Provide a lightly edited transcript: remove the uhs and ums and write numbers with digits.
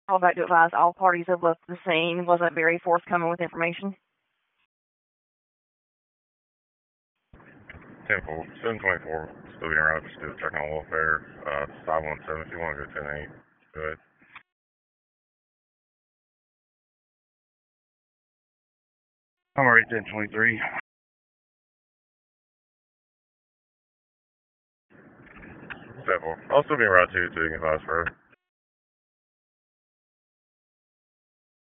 Called back to advise all parties have left the scene. Wasn't very forthcoming with information. 10-4, 724, still being routed, still checking on welfare. 517, if you want to go 10-8, go ahead. I'm already 10-23. Also being routed to you can advise further.